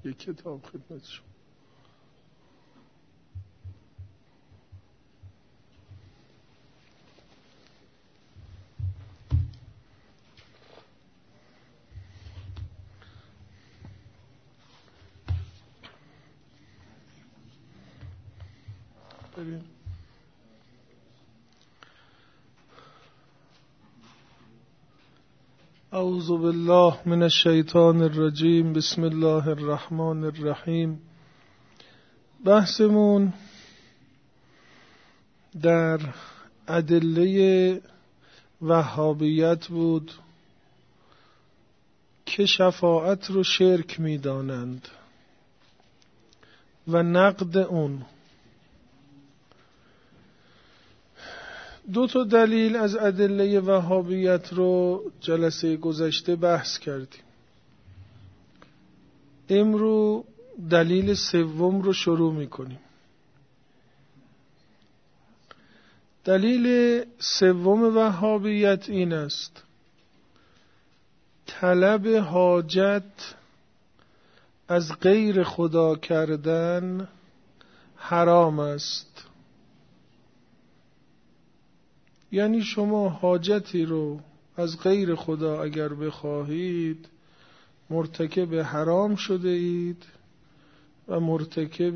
یک کتاب خدمت شما. ببین اعوذ بالله من الشیطان الرجیم. بسم الله الرحمن الرحیم. بحثمون در ادله وهابیت بود که شفاعت رو شرک می‌دانند و نقد اون. دو تا دلیل از ادله وهابیت رو جلسه گذشته بحث کردیم. امروز دلیل سوم رو شروع می‌کنیم. دلیل سوم وهابیت این است: طلب حاجت از غیر خدا کردن حرام است. یعنی شما حاجتی رو از غیر خدا اگر بخواهید مرتکب حرام شده اید و مرتکب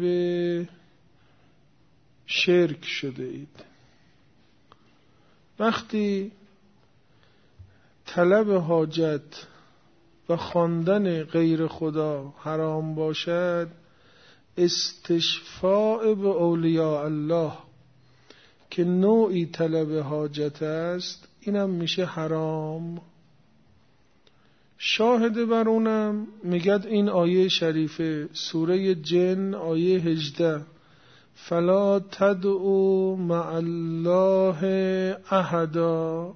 شرک شده اید. وقتی طلب حاجت و خواندن غیر خدا حرام باشد، استشفاء به اولیاء الله که نوعی طلب حاجت است، اینم میشه حرام. شاهد بر اونم میگد این آیه شریفه سوره جن آیه 18: فلا تدعو مع الله احدا.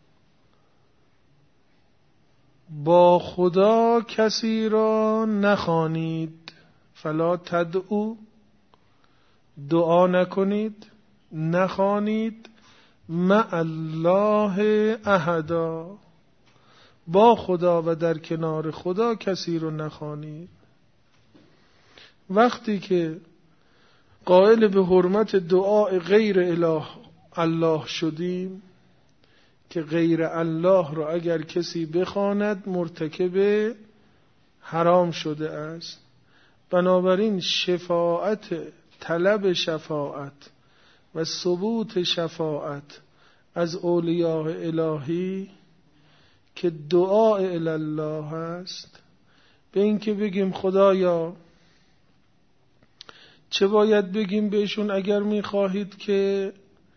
با خدا کسی را نخوانید. فلا تدعو، دعا نکنید، نخوانید، مع الله احدا، با خدا و در کنار خدا کسی رو نخوانید. وقتی که قائل به حرمت دعای غیر الله شدیم که غیر الله رو اگر کسی بخواند مرتکب حرام شده است، بنابراین شفاعت، طلب شفاعت و ثبوت شفاعت از اولیاء الهی که دعای الله است، به این که بگیم خدایا، چه باید بگیم بهشون اگر میخواهید که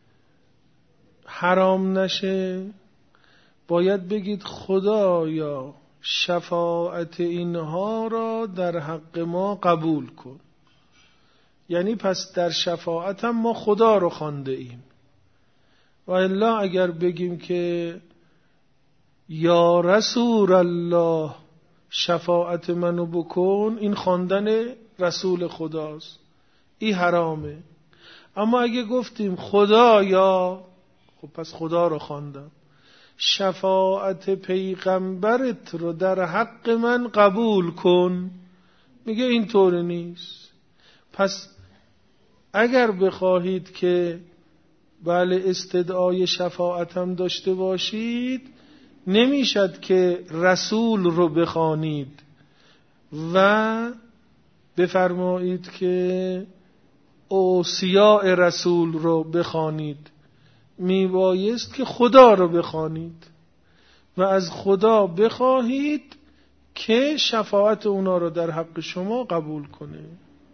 حرام نشه؟ باید بگید خدایا شفاعت اینها را در حق ما قبول کن. یعنی پس در شفاعت هم ما خدا رو خوانده ایم. و الا اگر بگیم که یا رسول الله شفاعت منو بکن، این خواندن رسول خداست، این حرامه. اما اگه گفتیم خدایا، خب پس خدا رو خواندم، شفاعت پیغمبرت رو در حق من قبول کن، میگه اینطور نیست. پس اگر بخواهید که بله استدعای شفاعت هم داشته باشید، نمیشد که رسول رو بخوانید و بفرمایید که اوصیاء رسول رو بخوانید. میبایست که خدا رو بخوانید و از خدا بخواهید که شفاعت اونا رو در حق شما قبول کنه.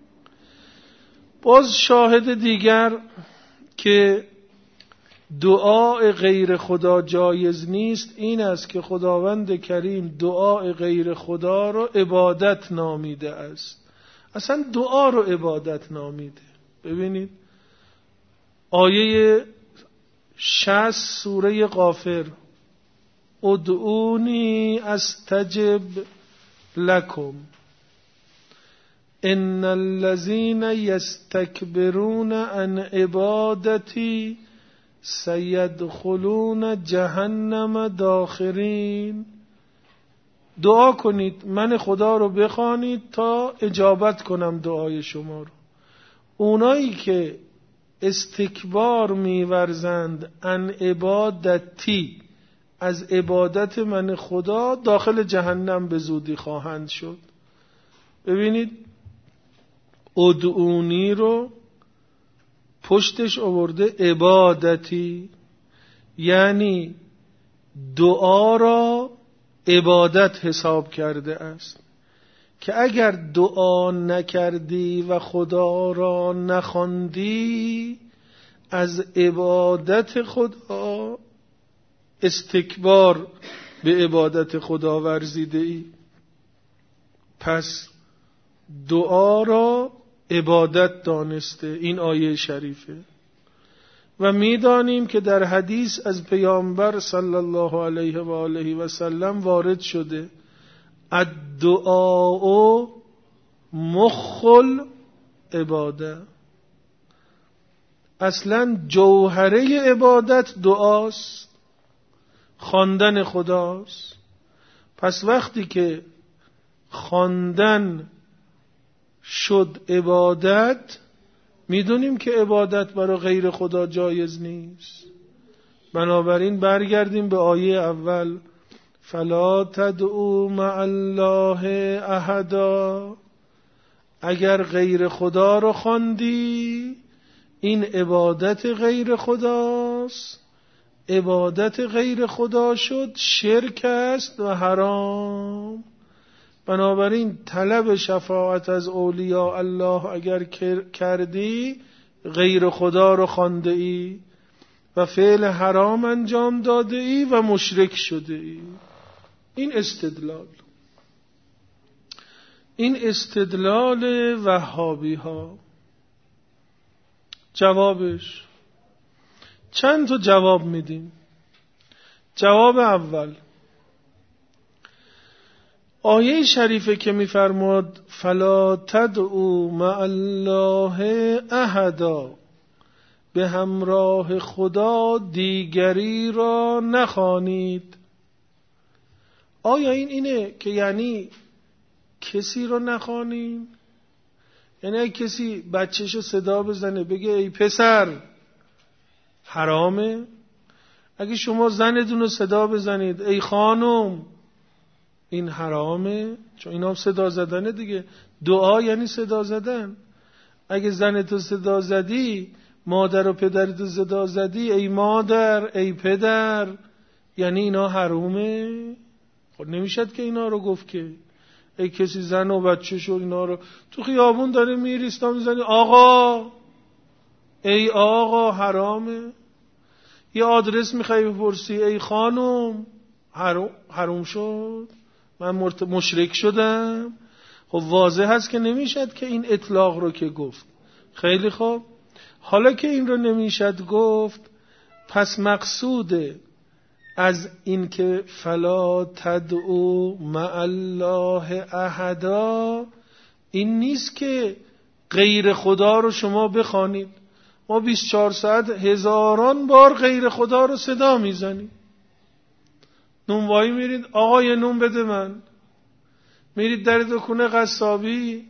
باز شاهد دیگر که دعای غیر خدا جایز نیست این است که خداوند کریم دعای غیر خدا رو عبادت نامیده است. اصلا دعا رو عبادت نامیده. ببینید آیه 60 سوره غافر: ادعونی استجب لکم ان الذين يستكبرون عن عبادتي سيدخلون جهنم داخرین. دعا کنید من خدا رو بخوانید تا اجابت کنم دعای شما رو. اونایی که استکبار می‌ورزند عن عبادتی، از عبادت من خدا، داخل جهنم به زودی خواهند شد. ببینید ادعونی رو پشتش آورده عبادتی، یعنی دعا را عبادت حساب کرده است که اگر دعا نکردی و خدا را نخواندی از عبادت خدا استکبار به عبادت خدا ورزیده ای. پس دعا را عبادت دانسته. این آیه شریفه. و میدانیم که در حدیث از پیامبر صلی الله علیه و آله و سلم وارد شده الدعاء مخ العباده، اصلا جوهره عبادت دعاست، خواندن خداست. پس وقتی که خواندن شد عبادت، میدونیم که عبادت برای غیر خدا جایز نیست. بنابراین برگردیم به آیه اول، فلا تدعوا مع الله احدا. اگر غیر خدا رو خواندی این عبادت غیر خداست، عبادت غیر خدا شد شرک است و حرام. بنابراین طلب شفاعت از اولیاء الله اگر کردی غیر خدا رو خوانده ای و فعل حرام انجام داده ای و مشرک شده ای. این استدلال وهابی ها. جوابش چند تا جواب میدیم. جواب اول، آیه شریفه که میفرماد فلا تدعوا مع الله احدا، به همراه خدا دیگری را نخوانید. آیا این اینه که یعنی کسی رو نخوانیم؟ یعنی اگه کسی بچه‌شو صدا بزنه بگه ای پسر، حرامه؟ اگه شما زنتون رو صدا بزنید ای خانم، این حرامه؟ چون اینا هم صدا زدنه دیگه. دعا یعنی صدا زدن. اگه زنتو صدا زدی، مادر و پدرتو صدا زدی ای مادر ای پدر، یعنی اینا حرامه؟ خب نمیشد که اینا رو گفت که ای کسی زن و بچه‌شو اینا رو تو خیابون داره میری صدا میزنی آقا ای آقا، حرامه؟ یه آدرس میخوای بپرسی ای خانم، حرام شد؟ من مشرک شدم؟ خب واضح هست که نمیشد که این اطلاق رو که گفت. خیلی خوب، حالا که این رو نمیشد گفت، پس مقصود از این که فلا تدعو مع الله احدا این نیست که غیر خدا رو شما بخوانید. ما 24 ساعت هزاران بار غیر خدا رو صدا میزنیم. نونوایی میرید آقا یه نون بده من، میرید در دکونه قصابی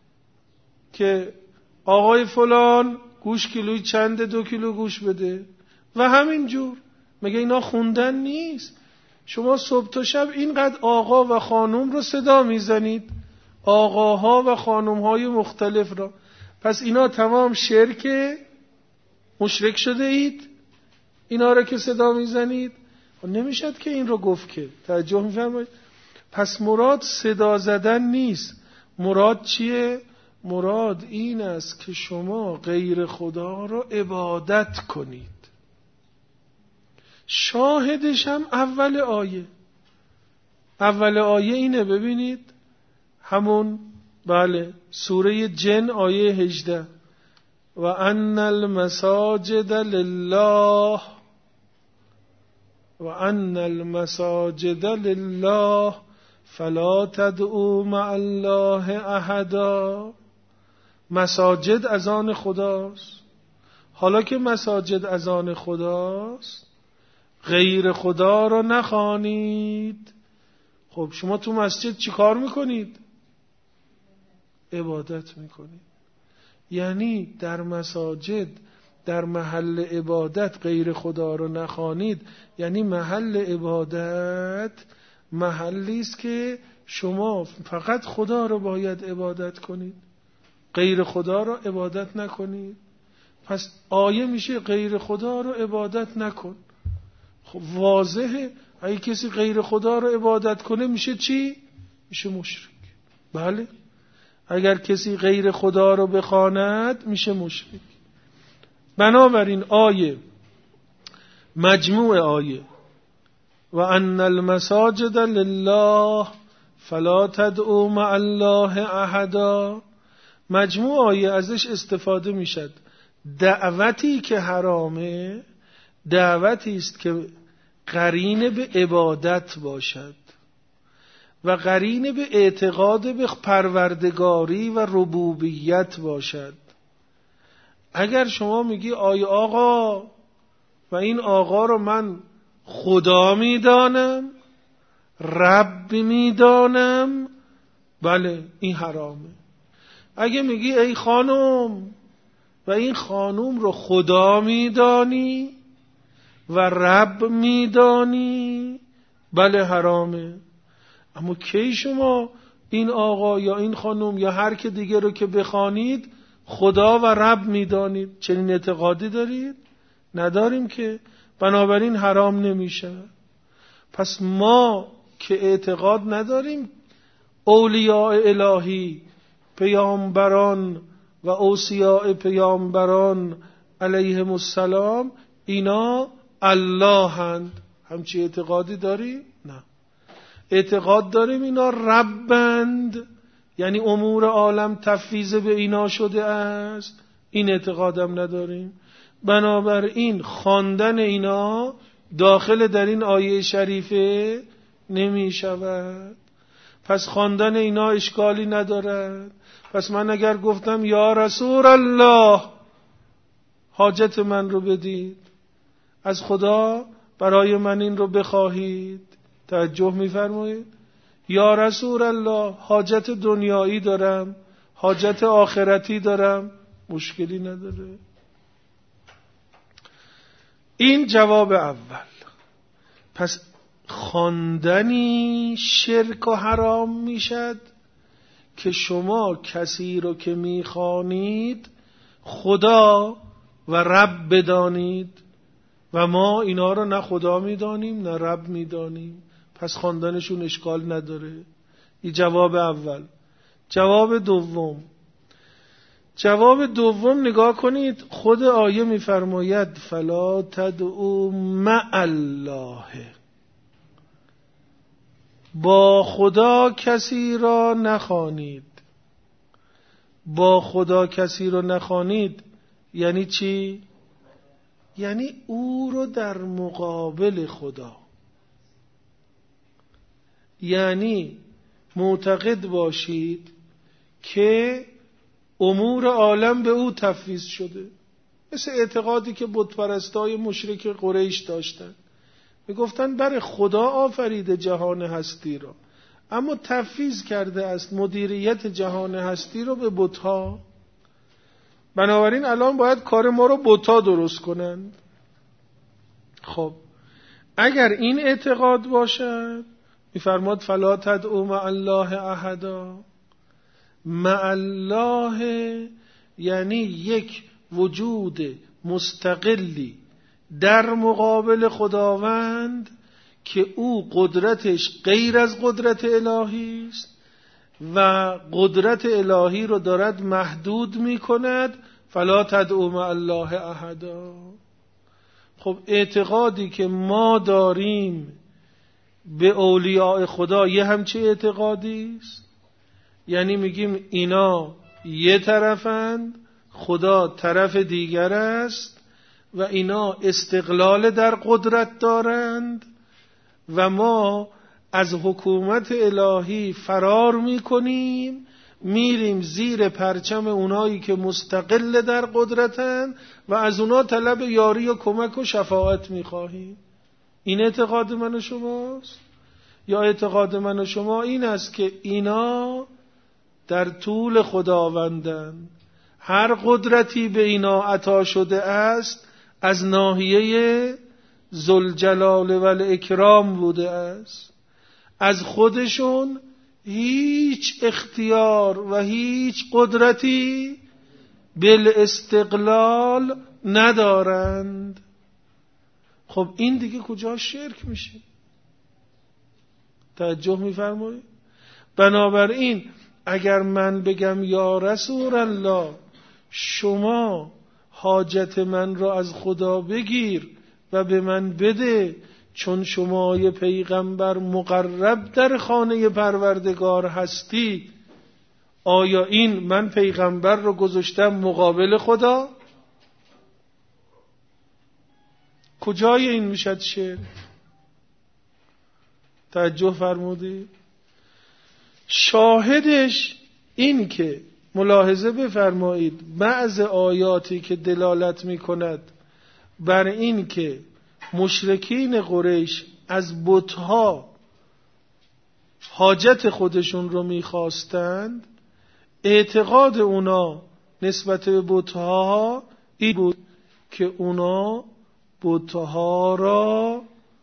که آقای فلان گوش کیلوی چنده 2 کیلو گوش بده و همین جور. مگه اینا خوندن نیست؟ شما صبح تا شب اینقدر آقا و خانم رو صدا میزنید، آقاها و خانمهای مختلف را. پس اینا تمام شرکه، مشرک شده اید اینا رو که صدا میزنید. نمیشد که این رو گفت که. توجه میفرمایید؟ پس مراد صدا زدن نیست. مراد چیه؟ مراد این است که شما غیر خدا رو عبادت کنید. شاهدش هم اول آیه اینه. ببینید همون سوره جن آیه 18 و ان المساجد لله و ان المساجد لله فلا تدعوا مع الله احدا. مساجد از آن خداست. حالا که مساجد از آن خداست، غیر خدا را نخوانید. خب شما تو مسجد چی کار میکنید؟ عبادت میکنید. یعنی در مساجد، در محل عبادت غیر خدا رو نخوانید، یعنی محل عبادت محلی است که شما فقط خدا رو باید عبادت کنید، غیر خدا رو عبادت نکنید. پس آیه میشه غیر خدا رو عبادت نکن. خب واضحه اگه کسی غیر خدا رو عبادت کنه میشه چی؟ میشه مشرک. بله، اگر کسی غیر خدا رو بخواند میشه مشرک. بنابراین آیه، مجموع آیه و ان المساجد لله فلا تدعوا مع الله احدا، مجموع آیه ازش استفاده میشد دعوتی که حرامه دعوتی است که قرین به عبادت باشد و قرین به اعتقاد به پروردگاری و ربوبیت باشد. اگر شما میگی آی آقا و این آقا رو من خدا میدانم، رب میدانم، بله این حرامه. اگه میگی ای خانم و این خانم رو خدا میدانی و رب میدانی، بله حرامه. اما کی شما این آقا یا این خانم یا هر که دیگه رو که بخوانید خدا و رب میدانید؟ چنین اعتقادی دارید؟ نداریم که. بنابراین حرام نمیشه. پس ما که اعتقاد نداریم اولیاء الهی، پیامبران و اوصیاء پیامبران علیهم السلام اینا الله هند، همچی اعتقادی داریم؟ نه. اعتقاد داریم اینا ربند، یعنی امور عالم تفویض به اینا شده است، این اعتقادم نداریم. بنابراین خواندن اینا داخل در این آیه شریفه نمی شود. پس خواندن اینا اشکالی ندارد. پس من اگر گفتم یا رسول الله حاجت من رو بدید، از خدا برای من این رو بخواهید، توجه می‌فرمایید؟ یا رسول الله حاجت دنیایی دارم، حاجت آخرتی دارم، مشکلی نداره. این جواب اول. پس خواندنی شرک و حرام میشد که شما کسی رو که میخوانید خدا و رب بدانید و ما اینا رو نه خدا میدانیم نه رب میدانیم، پس خواندنشون اشکال نداره. این جواب اول. جواب دوم نگاه کنید، خود آیه میفرماید فلا تدعوا مع الله، با خدا کسی را نخوانید. با خدا کسی را نخوانید یعنی چی؟ یعنی او رو در مقابل خدا، یعنی معتقد باشید که امور عالم به او تفویض شده، مثل اعتقادی که بت پرستای مشرک قریش داشتن. میگفتن برای خدا آفریده جهان هستی را، اما تفویض کرده است مدیریت جهان هستی رو به بت‌ها. بنابراین الان باید کار ما رو بت‌ها درست کنند. خب اگر این اعتقاد باشد میفرماد فلا تدعوا مع الله احدا. مع الله یعنی یک وجود مستقلی در مقابل خداوند که او قدرتش غیر از قدرت الهی است و قدرت الهی رو دارد محدود می کند. فلا تدعوا مع الله احدا. خب اعتقادی که ما داریم به اولیاء خدا یه همچه اعتقادی است، یعنی میگیم اینا یه طرفند، خدا طرف دیگر است و اینا استقلال در قدرت دارند و ما از حکومت الهی فرار میکنیم، میریم زیر پرچم اونایی که مستقل در قدرتن و از اونا طلب یاری و کمک و شفاعت میخواهیم. این اعتقاد من و شماست. یا اعتقاد من و شما این است که اینا در طول خداوندن، هر قدرتی به اینا عطا شده است از ناحیه ذوالجلال و الاکرام بوده است. از خودشون هیچ اختیار و هیچ قدرتی بالاستقلال ندارند. خب این دیگه کجا شرک میشه؟ توجه میفرمایید؟ بنابراین اگر من بگم یا رسول الله شما حاجت من را از خدا بگیر و به من بده، چون شما یه پیغمبر مقرب در خانه پروردگار هستی، آیا این من پیغمبر رو گذاشتم مقابل خدا؟ کجای این میشد شرک؟ توجه فرمودید؟ شاهدش این که ملاحظه بفرمایید بعض آیاتی که دلالت میکند بر این که مشرکین قریش از بتها حاجت خودشون رو میخواستند، اعتقاد اونا نسبت به بتها این بود که اونا بتها را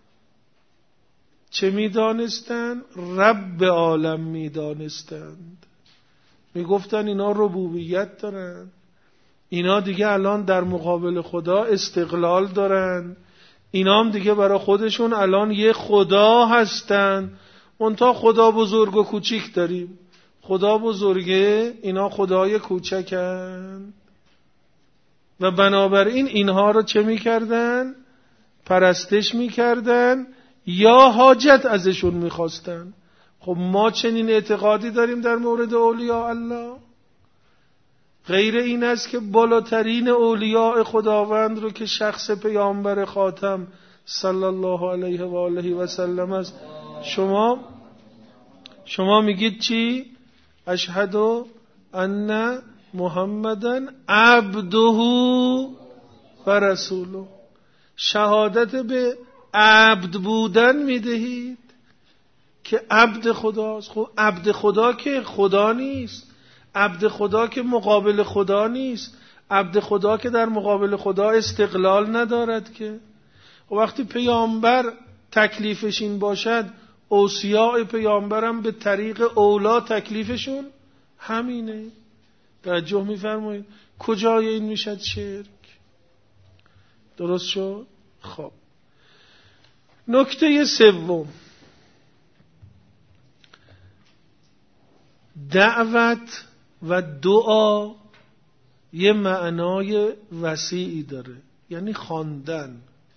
چه میدانستند؟ رب عالم میدانستند. میگفتن اینا ربوبیت دارن، اینا دیگه الان در مقابل خدا استقلال دارن، اینا هم دیگه برای خودشون الان یه خدا هستن. منتها خدا بزرگ و کوچیک داریم، خدا بزرگه، اینا خدای کوچکن. و بنابراین اینها رو چه میکردن؟ پرستش میکردن یا حاجت ازشون میخواستن. خب ما چنین اعتقادی داریم در مورد اولیاء الله؟ غیر این است که بالاترین اولیاء خداوند رو که شخص پیامبر خاتم صلی الله علیه و آله و سلم است، شما میگید چی؟ اشهد ان محمدن عبده و رسوله. شهادت به عبد بودن میدهید که عبد خداست. خب عبد خدا که خدا نیست، عبد خدا که مقابل خدا نیست، عبد خدا که در مقابل خدا استقلال ندارد که. وقتی پیامبر تکلیفش این باشد، اوصیاء پیامبرم به طریق اولا تکلیفشون همینه. توجه میفرمایید؟ کجای این میشد شرک؟ درست شد؟ خب نکته سوم، دعوت و دعا یه معنای وسیعی داره، یعنی خواندن.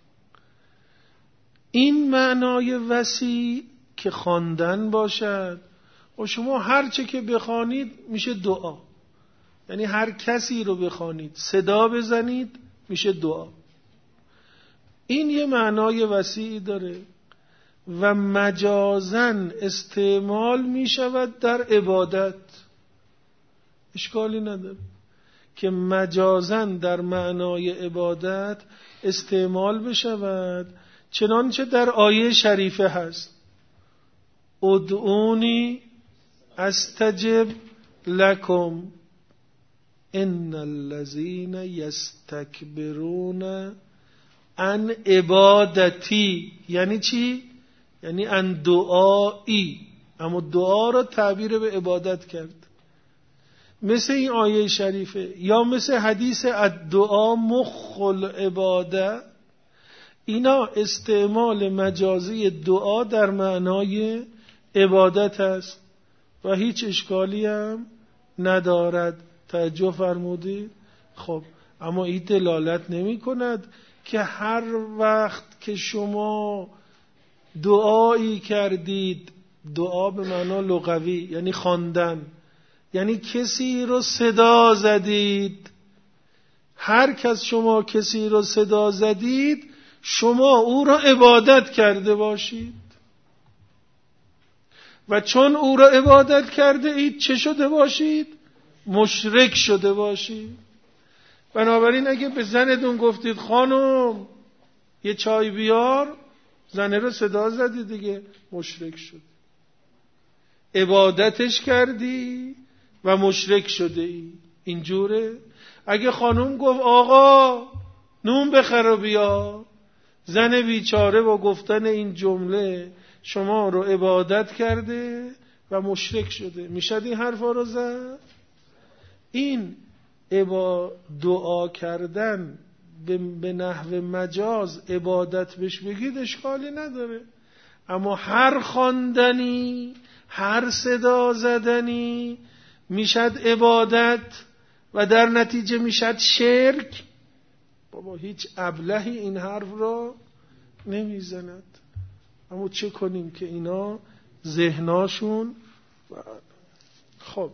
این معنای وسیع که خواندن باشد و شما هر چه که بخوانید میشه دعا، یعنی هر کسی رو بخوانید، صدا بزنید، میشه دعا. این یه معنای وسیعی داره و مجازن استعمال می شود در عبادت. اشکالی نداره که مجازن در معنای عبادت استعمال بشود، چنانچه در آیه شریفه هست: ادعونی استجب لکم ان الذین یستکبرون عن عبادتی. یعنی چی؟ یعنی عن دعایی، اما دعا را تعبیر به عبادت کرد. مثل این آیه شریفه یا مثل حدیث الدعا مخ العباده، اینا استعمال مجازی دعا در معنای عبادت است و هیچ اشکالی هم ندارد. توجه فرمودید؟ خب اما این دلالت نمی کند که هر وقت که شما دعایی کردید، دعا به معنا لغوی یعنی خواندن، یعنی کسی رو صدا زدید، هر کس شما کسی رو صدا زدید شما او را عبادت کرده باشید و چون او را عبادت کرده اید چه شده باشید؟ مشرک شده باشید. بنابراین اگه به زنتون گفتید خانم یه چای بیار، زنه رو صدا زدی دیگه، مشرک شد. عبادتش کردی و مشرک شده ای. اینجوره. اگه خانوم گفت آقا نون بخر و بیا، زن بیچاره با گفتن این جمله شما رو عبادت کرده و مشرک شده. میشد این حرفا رو زد؟ این دعا کردن به نحو مجاز عبادت بهش بگید اشکالی نداره، اما هر خواندنی، هر صدا زدنی میشد عبادت و در نتیجه میشد شرک. بابا هیچ ابلهی این حرف را نمیزند. اما چه کنیم که اینا ذهناشون. خب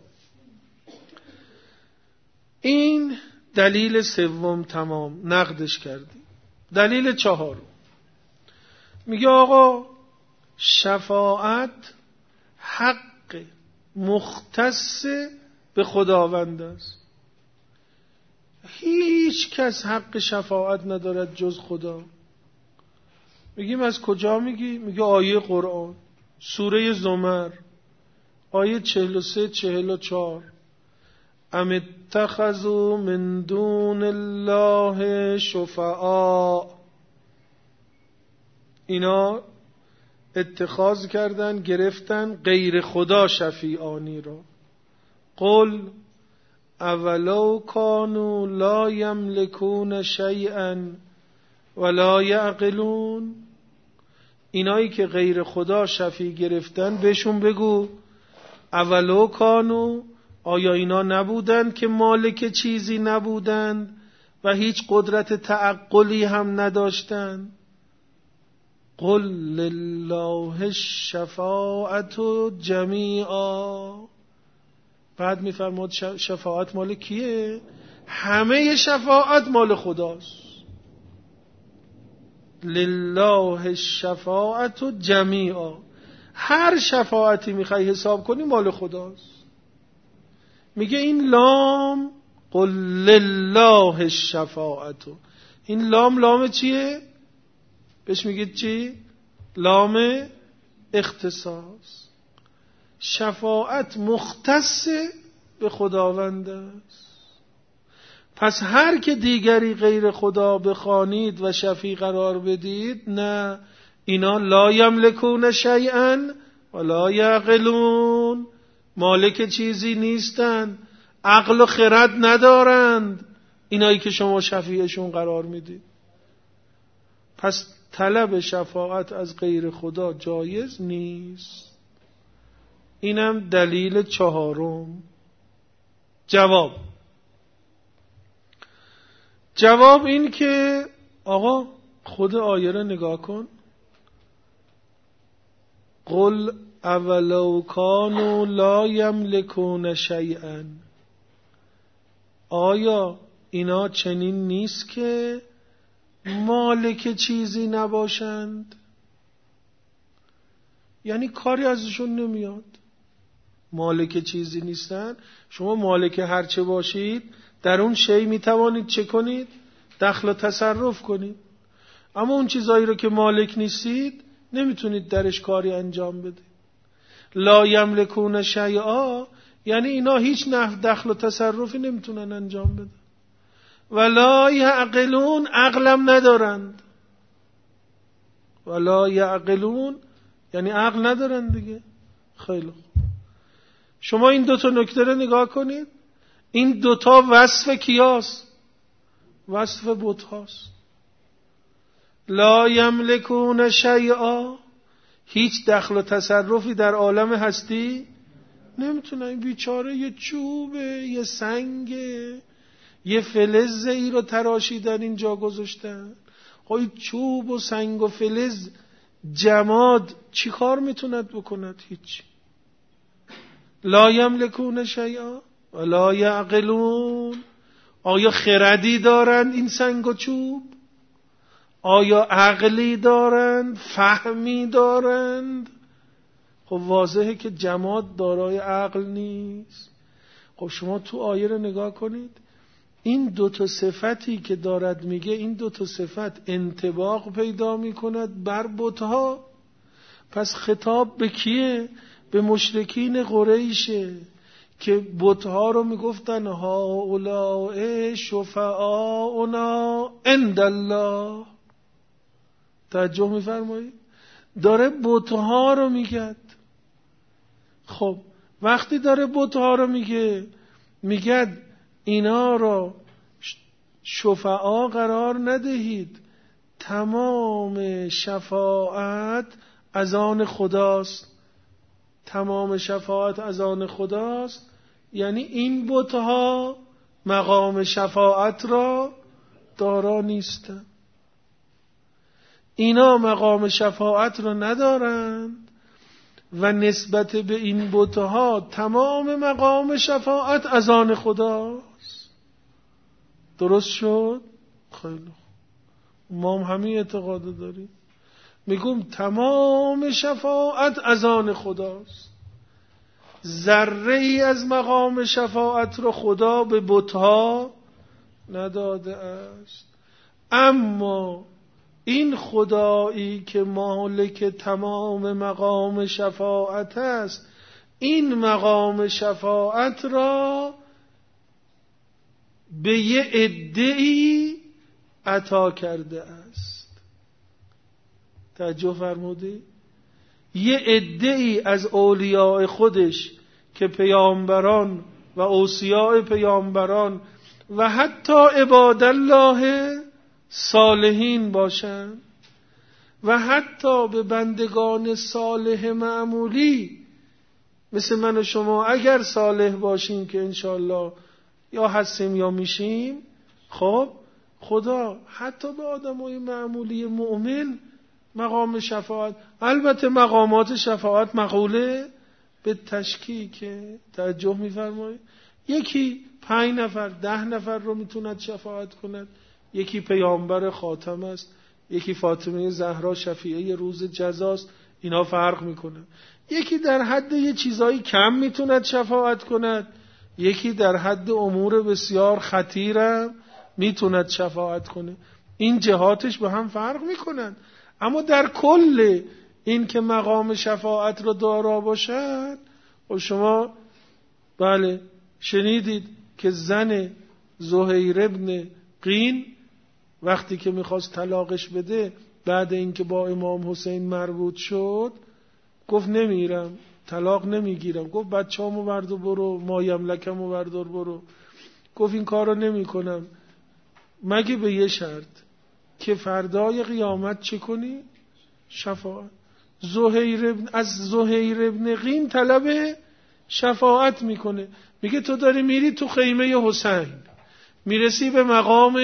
این دلیل سوم تمام، نقدش کردیم. دلیل چهارم میگه آقا شفاعت حق مختص به خداوند است. هیچ کس حق شفاعت ندارد جز خدا. میگیم از کجا میگی؟ میگه آیه قرآن، سوره زمر، آیه 43-44. ام اتخذوا من دون الله شفعاء. اینا اتخاذ کردن، گرفتن غیر خدا شفیعانی را. قل اولو کانوا لا یملکون شیئا ولا یعقلون. اینایی که غیر خدا شفیع گرفتن بهشون بگو اولو کانوا، آیا اینا نبودند که مالک چیزی نبودند و هیچ قدرت تعقلی هم نداشتند؟ قل لله الشفاعة جمیعا. بعد میفرماد شفاعت مال کیه؟ همه شفاعت مال خداست. لله الشفاعة جمیعا. هر شفاعتی میخوای حساب کنی مال خداست. میگه این لام، قل لله الشفاعة، این لام چیه؟ بهش میگید چی؟ لام اختصاص. شفاعت مختص به خداوند است. پس هر که دیگری غیر خدا بخوانید و شفیع قرار بدید، نه، اینا لا یملکون شیئا ولا یعقلون، مالک چیزی نیستند، عقل و خرد ندارند اینایی که شما شفیعشون قرار میدید. پس طلب شفاعت از غیر خدا جایز نیست. اینم دلیل چهارم. جواب این که آقا خود آیه رو نگاه کن. قل اولو کانوا لا یملکون شیئا. آیا اینا چنین نیست که مالک چیزی نباشند؟ یعنی کاری ازشون نمیاد. مالک چیزی نیستن. شما مالک هرچه باشید در اون شی میتوانید چه کنید؟ دخل و تصرف کنید. اما اون چیزایی رو که مالک نیستید نمیتونید درش کاری انجام بدید. لا یملکون شیئا یعنی اینا هیچ نحو دخل و تصرفی نمیتونن انجام بدن. ولا یعقلون، عقلم ندارند. ولا یعقلون یعنی عقل ندارن دیگه. خیلی خوب. شما این دوتا نکته رو نگاه کنید. این دوتا وصف کیاست؟ وصف بت هاست. لا یملکون شیئا، هیچ دخل و تصرفی در عالم هستی نمیتونه. این بیچاره یه چوبه، یه سنگه، یه فلزه ای رو تراشیدن اینجا گذاشتن. خب این چوب و سنگ و فلز جماد چی کار میتوند بکند؟ هیچ. لا یملکون شیئا ولا یعقلون. آیا خردی دارند این سنگ و چوب؟ آیا عقلی دارند؟ فهمی دارند؟ خب واضحه که جماد دارای عقل نیست. خب شما تو آیه رو نگاه کنید. این دو تا صفتی که دارد میگه، این دو تا صفت انطباق پیدا میکند بر بتها. پس خطاب به کیه؟ به مشرکین قریشه که بتها رو میگفتن هؤلاء شفعاؤنا عند الله. توجه میفرمایید؟ داره بتها رو میگه. خب وقتی داره بتها رو میگه اینا رو شفعا قرار ندهید، تمام شفاعت از آن خداست. تمام شفاعت از آن خداست یعنی این بتها مقام شفاعت را دارا نیستند. اینا مقام شفاعت را ندارند و نسبت به این بتها تمام مقام شفاعت از آن خداست. درست شد؟ خیلی خوب. ما هم همین اعتقاد داریم. میگم تمام شفاعت از آن خداست. ذره ای از مقام شفاعت را خدا به بتها نداده است. اما این خدایی که مالک تمام مقام شفاعت است، این مقام شفاعت را به یه عده‌ای عطا کرده است. توجه فرمودی؟ یه عده‌ای از اولیاء خودش که پیامبران و اوصیاء پیامبران و حتی عبادالله صالحین باشند و حتی به بندگان صالح معمولی مثل من و شما اگر صالح باشیم که انشاءالله یا هستیم یا میشیم، خب خدا حتی به آدمای معمولی مؤمن مقام شفاعت، البته مقامات شفاعت مقوله به تشکیکه. توجه میفرمایید؟ یکی 5 نفر 10 نفر رو میتوند شفاعت کند، یکی پیامبر خاتم است، یکی فاطمه زهرا شفیعه روز جزاست، اینا فرق میکنه. یکی در حد یه چیزایی کم میتوند شفاعت کند، یکی در حد امور بسیار خطیرم میتوند شفاعت کنه. این جهاتش به هم فرق میکنن، اما در کل این که مقام شفاعت را دارا باشد. و شما بله شنیدید که زن زهیر ابن قین وقتی که میخواست طلاقش بده، بعد اینکه با امام حسین مربوط شد، گفت نمیرم، طلاق نمیگیرم. گفت بچه‌امو برد و برو، مایم لکمو بردار برو. گفت این کارو نمی کنم مگه به یه شرط که فردای قیامت چه کنی؟ شفاعت. از زهیر ابن قین طلب شفاعت میکنه، میگه تو داری میری تو خیمه حسین، میرسی به مقام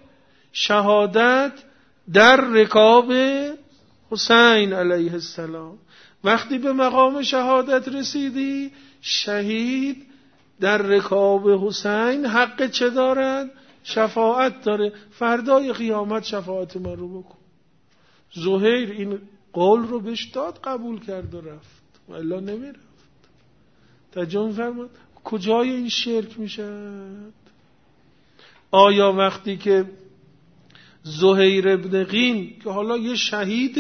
شهادت در رکاب حسین علیه السلام. وقتی به مقام شهادت رسیدی، شهید در رکاب حسین حق چه دارد؟ شفاعت داره. فردای قیامت شفاعت من رو بکن. زهیر این قول رو بهش داد، قبول کرد و رفت، و الا نمیرفت. تجمع فرمود کجای این شرک میشد؟ آیا وقتی که زهیر ابن قین که حالا یه شهید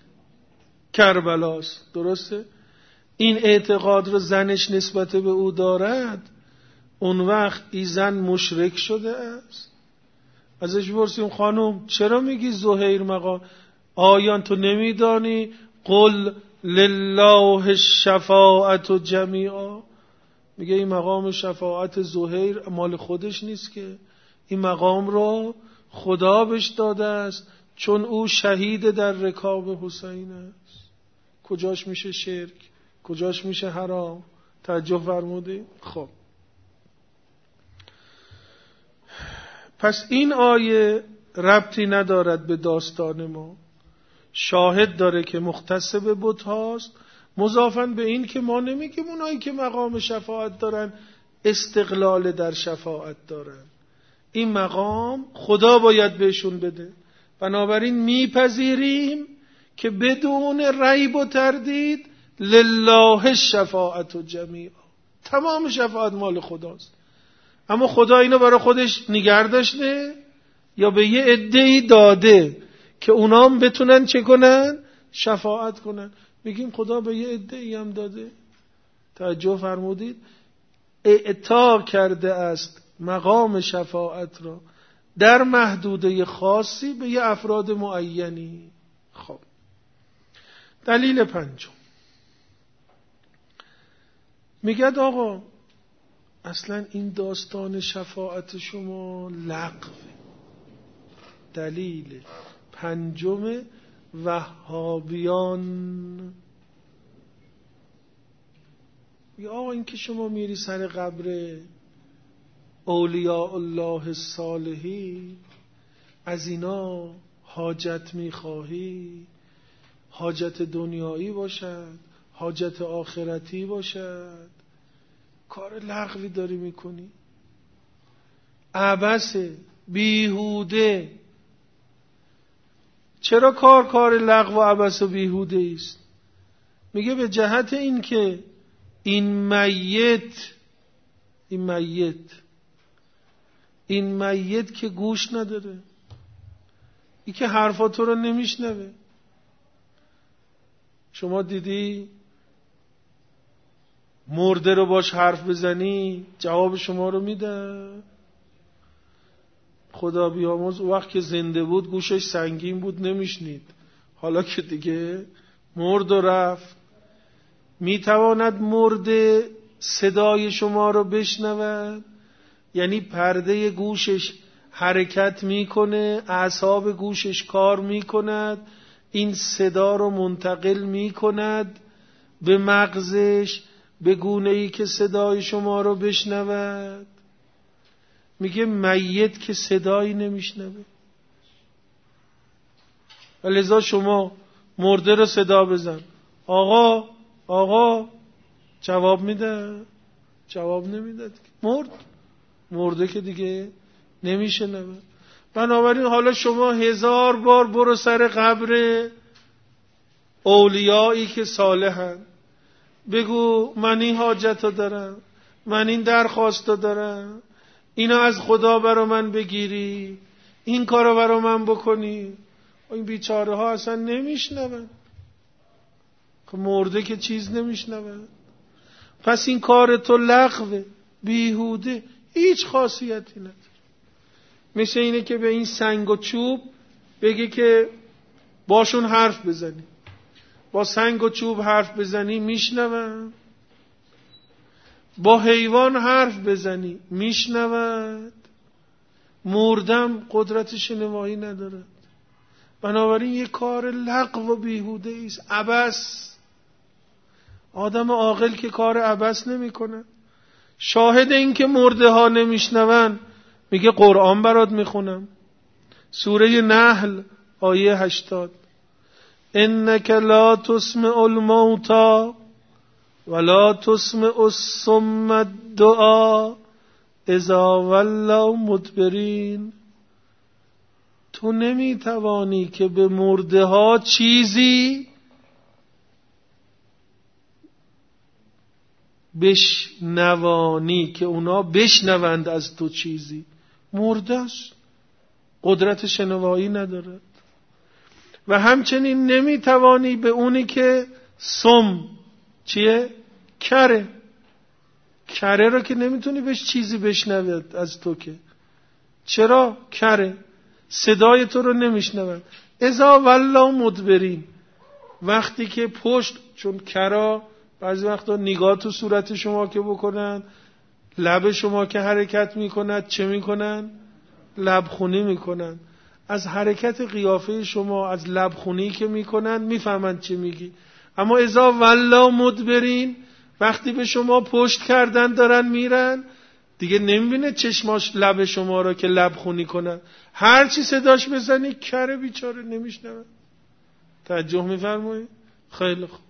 کربلاست، درسته؟ این اعتقاد رو زنش نسبت به او دارد، اون وقت این زن مشرک شده است؟ ازش پرسیم خانم چرا میگی زهیر مقام؟ آیا تو نمیدانی قل لله الشفاعت جمیعا؟ میگه این مقام شفاعت زهیر مال خودش نیست، که این مقام رو خدا بهش داده است، چون او شهید در رکاب حسین است. کجاش میشه شرک؟ کجاش میشه حرام؟ توجه فرمودید؟ خب پس این آیه ربطی ندارد به داستان ما، شاهد داره که مختص به بت هاست، مضافاً به این که ما نمیگیم اونایی که مقام شفاعت دارن استقلال در شفاعت دارن. این مقام خدا باید بهشون بده، بنابراین میپذیریم که بدون ریب و تردید لله الشفاعت جمیعا، تمام شفاعت مال خداست. اما خدا اینو برای خودش نگه داشته یا به یه عده‌ای داده که اونا هم بتونن چه کنن؟ شفاعت کنن. میگیم خدا به یه عده‌ای هم داده. توجه فرمودید؟ اعطا کرده است مقام شفاعت را در محدوده خاصی به یه افراد معینی. خب دلیل پنجم میگه آقا اصلا این داستان شفاعت شما لغوه. دلیل پنجم وهابیان، یا آقا این که شما میری سر قبر اولیاء الله الصالحی، از اینا حاجت میخواهی، حاجت دنیایی باشد، حاجت آخرتی باشد، کار لغوی داری میکنی، عبثه، بیهوده. چرا کار لغو و عبث و بیهوده است؟ میگه به جهت این که این میت که گوش نداره، این که حرفا تو رو نمیشنوه. شما دیدی مرده رو باش حرف بزنی جواب شما رو میده؟ خدا بیامرز اون وقت که زنده بود گوشش سنگین بود نمیشنید، حالا که دیگه مرد و رفت میتواند مرده صدای شما رو بشنود؟ یعنی پرده گوشش حرکت میکنه، اعصاب گوشش کار میکند، این صدا رو منتقل میکند به مغزش به گونه‌ای که صدای شما رو بشنود. میگه میت که صدایی نمیشنوه، ولذا شما مرده رو صدا بزن، آقا جواب میده؟ جواب نمیده. مرده که دیگه نمیشنوه. بنابراین حالا شما 1000 بار برو سر قبر اولیایی که صالحن، بگو من این حاجت رو دارم، من این درخواست رو دارم، اینا از خدا برا من بگیری، این کارو برا من بکنی. این بیچاره ها اصلا نمیشنون. خب مرده که چیز نمیشنون. پس این کار تو لغوه، بیهوده، هیچ خاصیتی نداره. مثل اینه که به این سنگ و چوب بگی که باشون حرف بزنی. با سنگ و چوب حرف بزنی میشنون؟ با حیوان حرف بزنی میشنود؟ مردم قدرت شنوایی ندارد. بنابراین یه کار لغو و بیهوده ایست، عبث. آدم عاقل که کار عبث نمی کنه. شاهد این که مرده ها نمیشنون میگه قرآن برات میخونم، سوره نحل آیه 80: انک لا تسمع الموتى ولا تسمع الصم الدعاء اذا ولوا مدبرین. تو نمیتوانی که به مرده ها چیزی بشنوانی که اونا بشنوند از تو چیزی. مرده است، قدرت شنوایی ندارد. و همچنین نمیتوانی به اونی که سم چیه؟ کره رو که نمیتونی بهش چیزی بشنوید از تو که. چرا؟ کره صدای تو رو نمیشنود. اذا ولا مدبرین، وقتی که پشت، چون کرا بعضی وقتا نگاه تو صورت شما که بکنن، لب شما که حرکت میکند چه میکنن؟ لبخونی میکنن. از حرکت قیافه شما، از لبخونی که میکنن میفهمن چه میگی. اما اذا ولا مدبرین، وقتی به شما پشت کردن دارن میرن، دیگه نمیبینه چشماش لب شما رو که لبخونی کنن. هر چی صداش بزنی کره بیچاره نمیشنوه. توجه میفرمایید؟ خیلی خوب.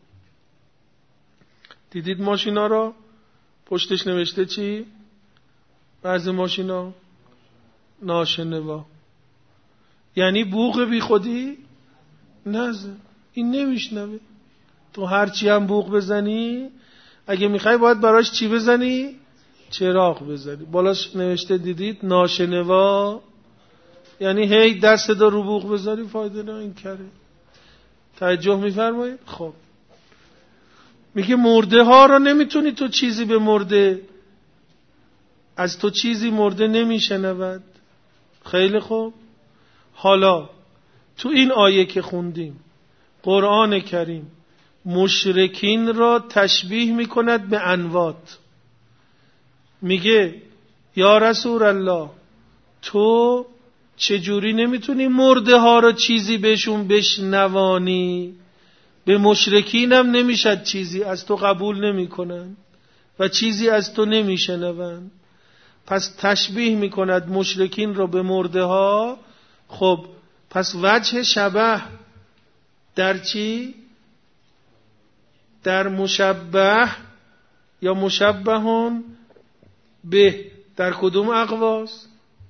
دیدید ماشینا رو پشتش نوشته چی؟ بعضی ماشینا ناشنوا، یعنی بوق بی خودی نزن، این نمیشنوه. تو هر چی هم بوق بزنی، اگه میخوای باید براش چی بزنی؟ چراغ بزنی. بالاش نوشته دیدید ناشنوا، یعنی هی دست دا رو بوق بذاری فایده نه این کاره. توجه میفرمایید؟ خب میگه مرده ها رو نمیتونی تو چیزی به مرده، از تو چیزی مرده نمیشنود. خیلی خوب، حالا تو این آیه که خوندیم قرآن کریم مشرکین را تشبیه میکند به انوات. میگه یا رسول الله تو چجوری نمیتونی مرده ها را چیزی بهشون بشنوانی؟ به مشرکین هم نمیشد چیزی از تو قبول نمیکنن و چیزی از تو نمیشنون. پس تشبیه میکند مشرکین را به مرده ها. خب پس وجه شبه در چی؟ در مشبه یا مشبهون به، در کدوم اقواس؟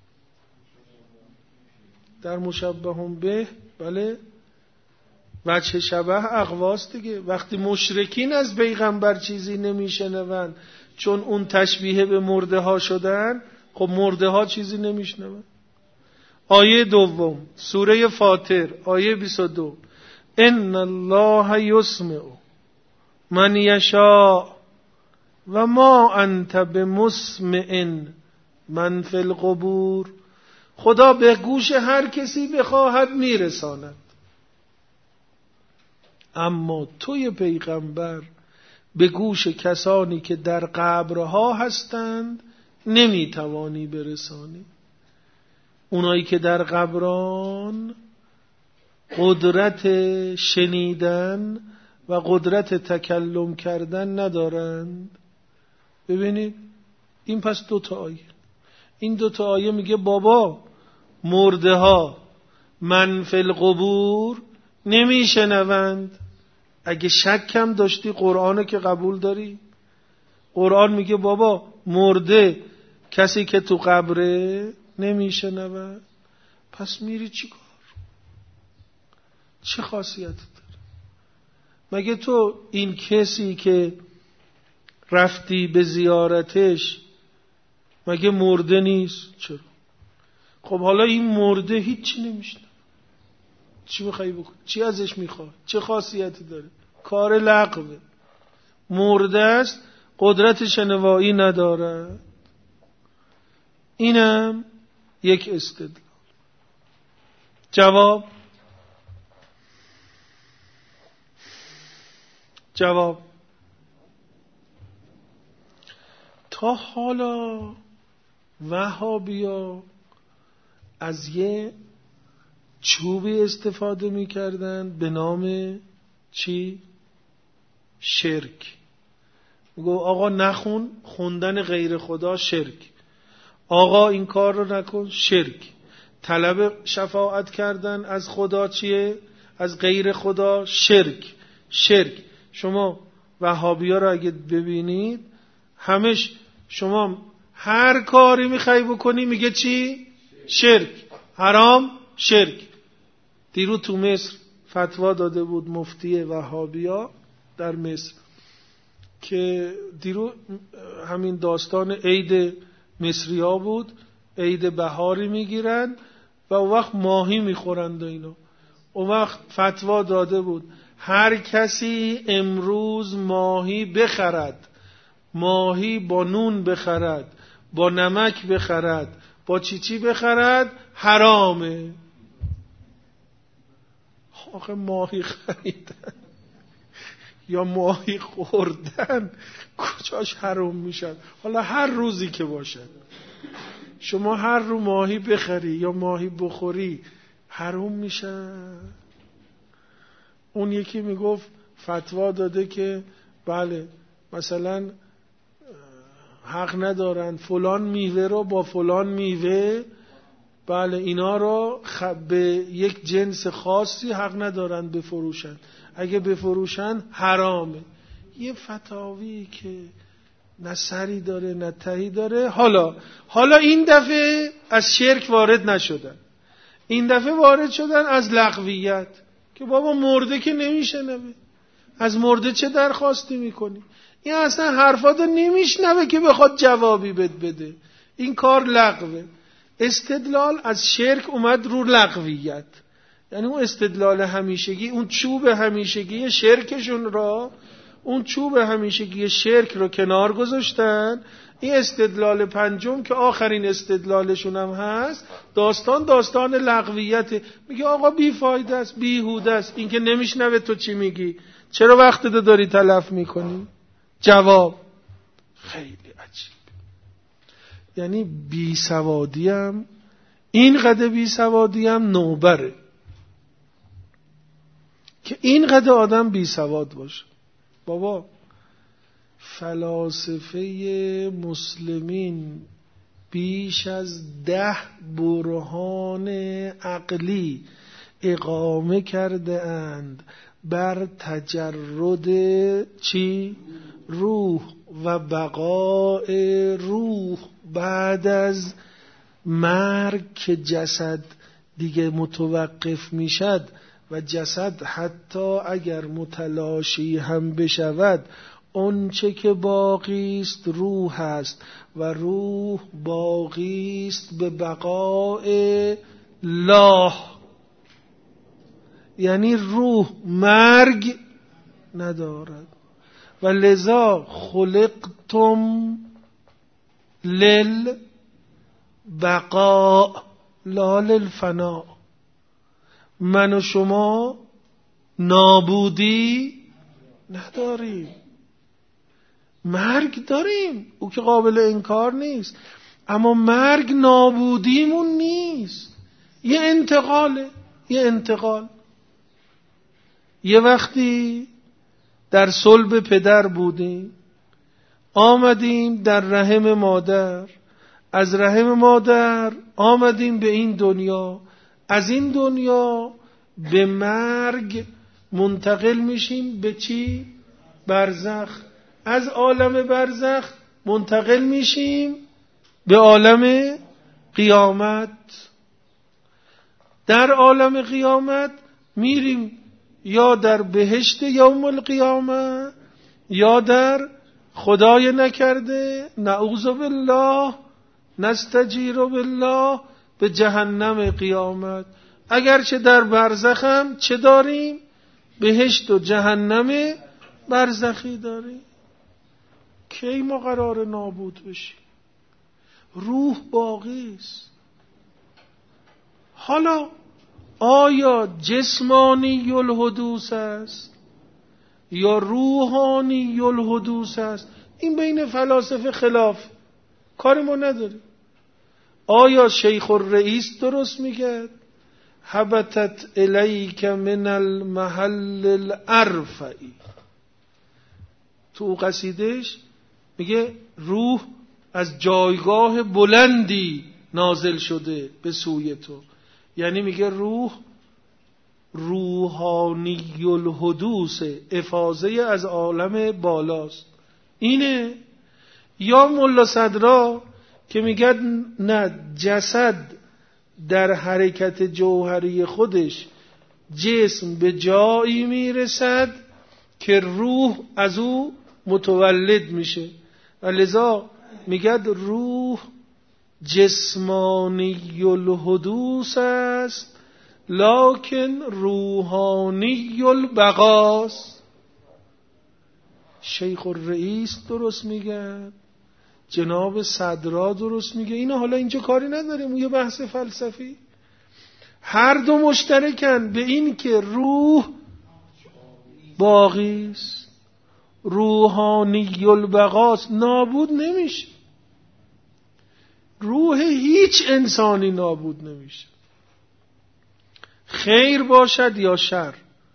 در مشبهون به. بله، وجه شبه اقواس دیگه. وقتی مشرکین از پیغمبر چیزی نمیشنون چون اون تشبیه به مرده ها شدن، خب مرده ها چیزی نمیشنون. آیه دوم سوره فاطر آیه 22 ان الله یسمع من یشاء و ما انت بمسمع من فی القبور. خدا به گوش هر کسی بخواهد میرساند، اما توی پیغمبر به گوش کسانی که در قبرها هستند نمیتوانی برسانی. اونایی که در قبران قدرت شنیدن و قدرت تکلم کردن ندارند. ببینید این پس دوتا آیه. این دوتا آیه میگه بابا مرده ها من فی القبور نمیشنوند. اگه شکم داشتی قرآنو که قبول داری. قرآن میگه بابا مرده کسی که تو قبره نمیشنود. پس میری چی کار؟ چه خاصیتی داره؟ مگه تو این کسی که رفتی به زیارتش مگه مرده نیست؟ چرا؟ خب حالا این مرده هیچی نمیشنه، چی میخوایی بکنی؟ چی ازش میخواد؟ چه خاصیتی داره؟ کار لغوه. مرده است، قدرت شنوایی نداره. اینم یک استدلال. جواب تا حالا وهابیا از یه چوبی استفاده می‌کردن به نام چی؟ شرک. میگو آقا نخون، خوندن غیر خدا شرک. آقا این کار رو نکن، شرک. طلب شفاعت کردن از خدا چیه؟ از غیر خدا شرک. شما وهابیا رو اگه ببینید همش شما هر کاری میخوای بکنی میگه چی؟ شرک. حرام، شرک. دیرو تو مصر فتوا داده بود مفتی وهابیا در مصر که دیرو همین داستان عید مصریا بود، عید بهاری میگیرن و اون وقت ماهی میخورند و اینو. اون وقت فتوا داده بود هر کسی امروز ماهی بخرد، ماهی با نون بخرد، با نمک بخرد، با چی بخرد، حرامه. آخه ماهی خریدن یا ماهی خوردن کجاش حرام میشن؟ حالا هر روزی که باشد شما هر رو ماهی بخری یا ماهی بخوری حرام میشن. اون یکی میگفت فتوا داده که بله مثلا حق ندارن فلان میوه رو با فلان میوه، بله اینا رو به یک جنس خاصی حق ندارن بفروشن، اگه بفروشن حرامه. یه فتاوی که نه سری داره نه تهی داره. حالا این دفعه از شرک وارد نشدن، این دفعه وارد شدن از لغویت که بابا مرده که نمیشنوه، از مرده چه درخواستی میکنی؟ این اصلا حرفاتو نمیشنوه که بخواد جوابی بده. این کار لغوه. استدلال از شرک اومد رو لغویت، یعنی اون استدلال همیشگی، اون چوب همیشگی شرکشون را، اون چوب همیشگی شرک رو کنار گذاشتن. این استدلال پنجم که آخرین استدلالشون هم هست، داستان لغویت. میگه آقا بی فایده است، بیهوده است، این که نمیشنوه تو چی میگی، چرا وقتت داری تلف میکنی؟ جواب خیلی عجیب. یعنی بی سوادی هم، اینقدر بی سوادی هم نوبره که اینقدر آدم بی سواد باشه. بابا فلاسفه مسلمین بیش از 10 برهان عقلی اقامه کرده اند بر تجرد چی؟ روح و بقاء روح بعد از مرگ، که جسد دیگه متوقف میشد و جسد حتی اگر متلاشی هم بشود، اون چه که باقی است روح است و روح باقی است به بقاء الله. یعنی روح مرگ ندارد و لذا خلقتم للبقاء لا للفناء. من و شما نابودی نداریم، مرگ داریم، او که قابل انکار نیست، اما مرگ نابودیمون نیست، یه انتقاله، یه انتقال. یه وقتی در صلب پدر بودیم، آمدیم در رحم مادر، از رحم مادر آمدیم به این دنیا، از این دنیا به مرگ منتقل میشیم به چی؟ برزخ. از عالم برزخ منتقل میشیم به عالم قیامت. در عالم قیامت میریم یا در بهشت یوم القیامه یا در، خدای نکرده نعوذ بالله نستجیر بالله، به جهنم قیامت. اگرچه در برزخ هم چه داریم؟ بهشت و جهنم برزخی داریم. کی ما قرار نابود بشیم؟ روح باقی است. حالا آیا جسمانی الحدوث است یا روحانی الحدوث است؟ این بین فلاسفه خلاف، کاری ما نداریم. آیا شیخ الرئیس درست میگه هبتت الیک من المحل الارفعی؟ تو قصیدش میگه روح از جایگاه بلندی نازل شده به سوی تو. یعنی میگه روح روحانی الحدوث، افاضه از عالم بالاست. اینه. یا ملا صدرا که میگه نه، جسد در حرکت جوهری خودش جسم به جایی میرسد که روح از او متولد میشه و لذا میگه روح جسمانی الحدوث است لکن روحانی البقاست. شیخ الرئیس درست میگه، جناب صدرا درست میگه. اینا حالا اینجا کاری نداریم، یه بحث فلسفی. هر دو مشترکن به این که روح باقی است، روحانی البقاست، نابود نمیشه. روح هیچ انسانی نابود نمیشه، خیر باشد یا شر،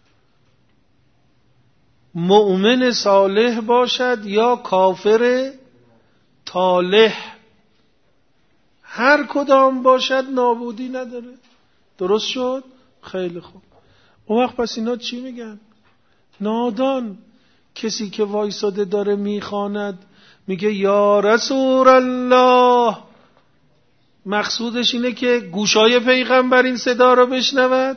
مؤمن صالح باشد یا کافر طالح، هر کدام باشد نابودی نداره. درست شد؟ خیلی خوب. اون وقت پس اینا چی میگن؟ نادان کسی که وایساده داره میخواند میگه یا رسول الله، مقصودش اینه که گوشای پیغمبر این صدا رو بشنود؟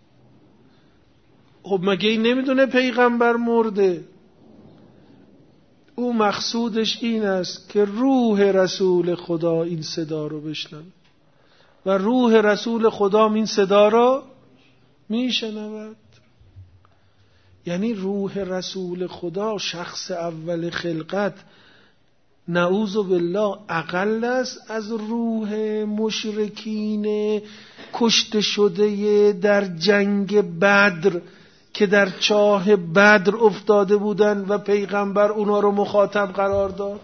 خب مگه این نمیدونه پیغمبر مرده؟ او مقصودش این است که روح رسول خدا این صدا رو بشنوه و روح رسول خدا این صدا رو میشنود. یعنی روح رسول خدا، شخص اول خلقت، نعوذ بالله، اقل است از روح مشرکین کشته شده در جنگ بدر که در چاه بدر افتاده بودند و پیغمبر اونا رو مخاطب قرار داد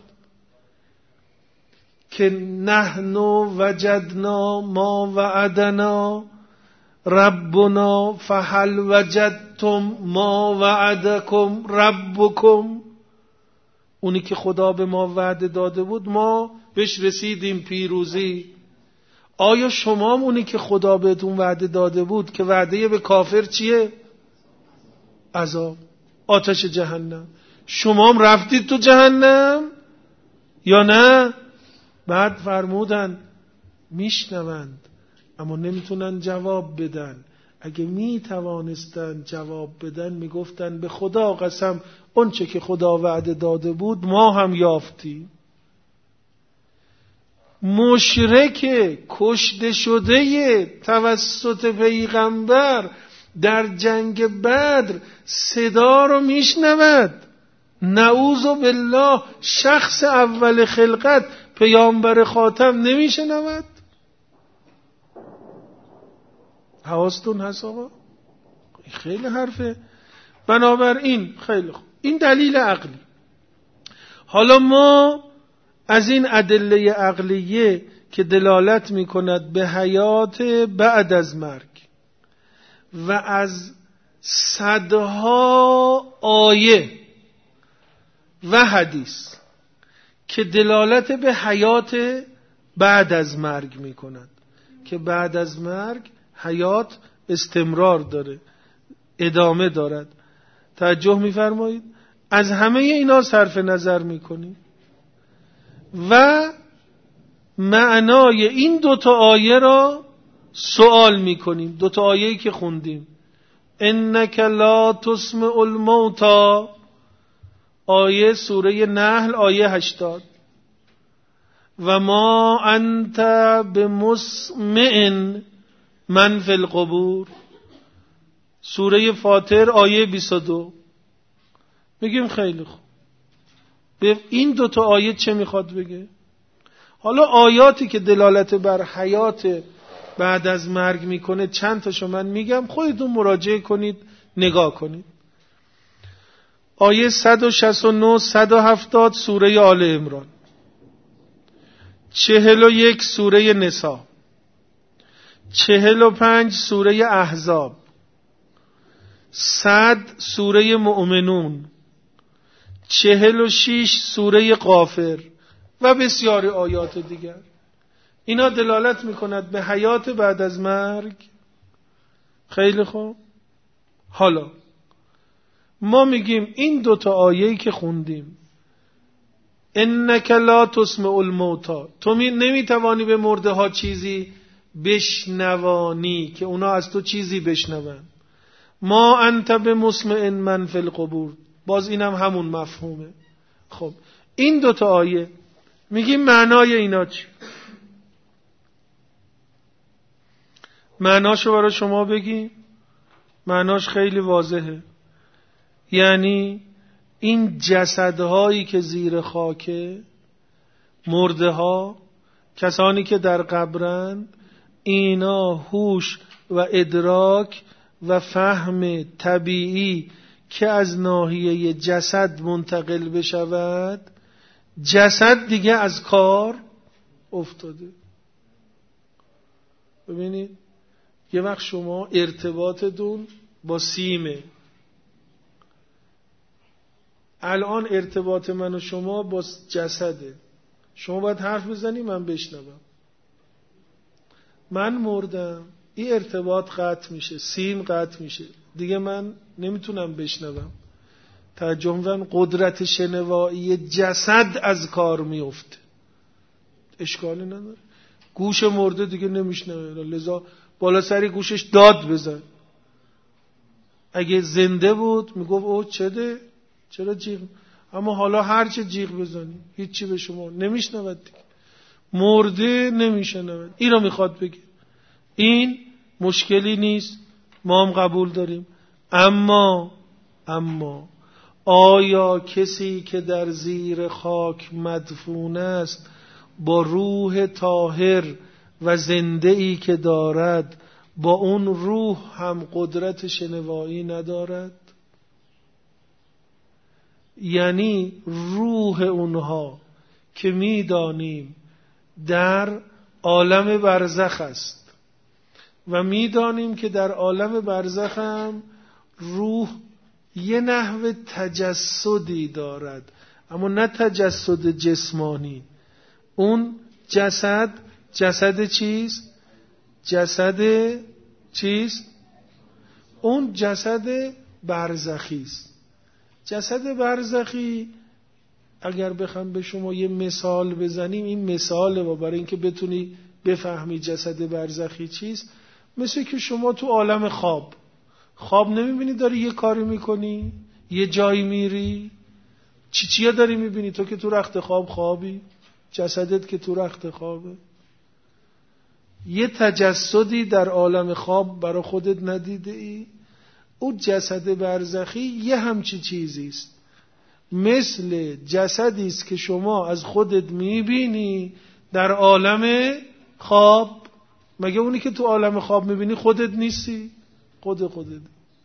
که نحن وجدنا ما وعدنا ربنا فهل وجدتم ما وعدکم ربکم. اونی که خدا به ما وعده داده بود ما بهش رسیدیم، پیروزی. آیا شما اونی که خدا بهتون وعده داده بود که وعده به کافر چیه؟ عذاب، آتش جهنم. شما هم رفتید تو جهنم یا نه؟ بعد فرمودن میشنوند اما نمیتونن جواب بدن. اگه میتوانستن جواب بدن میگفتن به خدا قسم اون چه که خدا وعده داده بود ما هم یافتیم. مشرک کشته شده توسط پیغمبر در جنگ بدر صدا رو میشنود. نعوذ بالله، شخص اول خلقت پیامبر خاتم نمیشنود؟ حواستون هست آقا؟ خیلی حرفه. بنابراین خیلی خوب، این دلیل عقلی. حالا ما از این ادله عقلیه که دلالت میکند به حیات بعد از مرگ و از صدها آیه و حدیث که دلالت به حیات بعد از مرگ میکند که بعد از مرگ حیات استمرار داره، ادامه دارد. توجه میفرمایید؟ از همه اینا صرف نظر میکنیم و معنای این دوتا آیه را سوال میکنیم. دوتا آیه‌ای که خوندیم، انک لا تسمع الموتی، آیه سوره نحل آیه 80، و ما انت بمسمع من فی القبور، سوره فاطر آیه 22. میگیم خیلی خوب، به این دوتا آیه چه میخواد بگه؟ حالا آیاتی که دلالت بر حیات بعد از مرگ میکنه چند تاشو من میگم، خودتون مراجعه کنید، نگاه کنید. آیه 169 170 سوره آل عمران، 41 سوره نساء، 45 سوره احزاب، 100 سوره مؤمنون، 46 سوره غافر و بسیاری آیات دیگر. اینا دلالت میکند به حیات بعد از مرگ. خیلی خوب، حالا ما میگیم این دوتا آیه‌ای که خوندیم، انک لا تسمع الموتی، تو نمیتوانی به مرده ها چیزی بشنوانی که اونا از تو چیزی بشنون. ما انت بمسمع من فی القبور، باز اینم همون مفهومه. خب این دوتا آیه میگیم معنای اینا چی؟ معناشو برای شما بگیم. معناش خیلی واضحه. یعنی این جسدهایی که زیر خاکه، مرده ها، کسانی که در قبرند، اینا هوش و ادراک و فهم طبیعی که از ناحیه جسد منتقل بشود، جسد دیگه از کار افتاده. ببینید یه وقت شما ارتباطتون با سیمه، الان ارتباط من و شما با جسده. شما باید حرف بزنی من بشنوم. من مردم، این ارتباط قطع میشه، سیم قطع میشه، دیگه من نمیتونم بشنوم. توجه می‌فرمایید؟ قدرت شنوایی جسد از کار میفته، اشکالی نداره. گوش مرده دیگه نمیشنوه، لذا بالا سری گوشش داد بزن. اگه زنده بود میگفت او چرا جیغ، اما حالا هر چه جیغ بزنی هیچی به شما نمیشنود دیگه. مرده نمیشنود. این رو میخواد بگه. این مشکلی نیست، ما هم قبول داریم. اما آیا کسی که در زیر خاک مدفون است با روح طاهر و زنده‌ای که دارد با اون روح هم قدرت شنوایی ندارد؟ یعنی روح اونها که میدانیم در عالم برزخ است و میدانیم که در عالم برزخ هم روح یه نحو تجسدی دارد، اما نه تجسد جسمانی. اون جسد چیست؟ اون جسد برزخی است. جسد برزخی اگر بخوام به شما یه مثال بزنیم، این مثاله و برای اینکه بتونی بفهمی جسد برزخی چیست، مثل که شما تو عالم خواب نمیبینی داری یه کاری میکنی، یه جایی میری، چیا داری میبینی؟ تو که تو رخت خوابی، جسدت که تو رخت خوابه. یه تجسدی در عالم خواب برای خودت ندیده ای؟ اون جسد برزخی یه همچی چیزی است، مثل جسدی است که شما از خودت میبینی در عالم خواب. مگه اونی که تو عالم خواب میبینی خودت نیستی؟ خودت.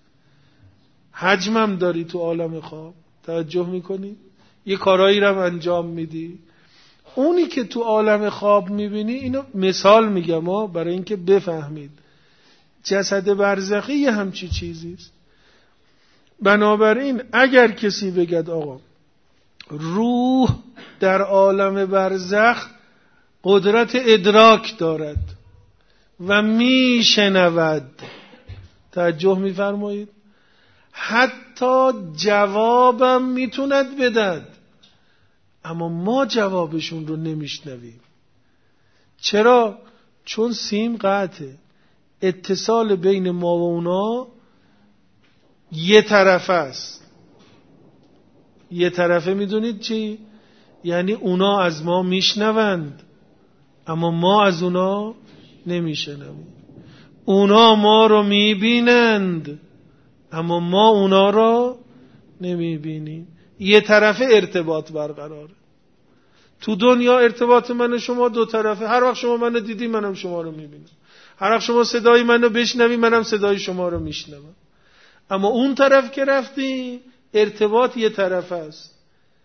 حجمم داری تو عالم خواب، توجه میکنی؟ یه کارایی رو انجام میدی. اونی که تو عالم خواب میبینی، اینو مثال میگم برای اینکه بفهمید، جسد برزخی یه همچی چیزی است. بنابراین اگر کسی بگد آقا روح در عالم برزخ قدرت ادراک دارد و میشنود، توجه میفرمایید، حتی جوابم میتوند بدهد، اما ما جوابشون رو نمیشنویم. چرا؟ چون سیم قطعه، اتصال بین ما و اونا یه طرفه است. یه طرفه میدونید چی؟ یعنی اونا از ما میشنوند اما ما از اونا نمیشنویم. اونا ما رو میبینند اما ما اونا رو نمیبینیم. یه طرفه ارتباط برقراره. تو دنیا ارتباط من و شما دو طرفه. هر وقت شما منو دیدی منم شما رو میبینم. هر وقت شما صدای منو بشنوی منم صدای شما رو میشنوم. اما اون طرف که رفتیم ارتباط یه طرفه است.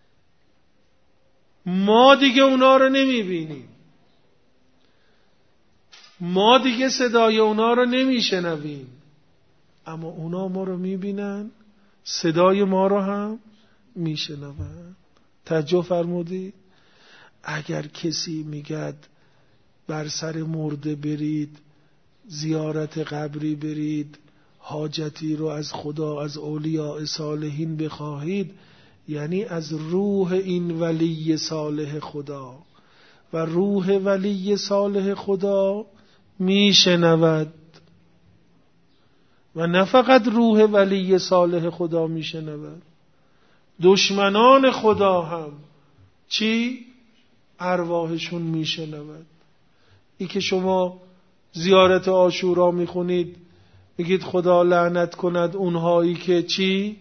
ما دیگه اونا رو نمیبینیم. ما دیگه صدای اونا رو نمیشنویم. اما اونا ما رو میبینن، صدای ما رو هم میشنون. توجه فرمودید؟ اگر کسی میگد بر سر مرده برید، زیارت قبری برید، حاجتی رو از خدا، از اولیاء صالحین بخواهید، یعنی از روح این ولی صالح خدا، و روح ولی صالح خدا میشنود. و نه فقط روح ولی صالح خدا میشنود، دشمنان خدا هم چی؟ ارواحشون میشنود. ای که شما زیارت عاشورا میخونید میگید خدا لعنت کند اونهایی که چی؟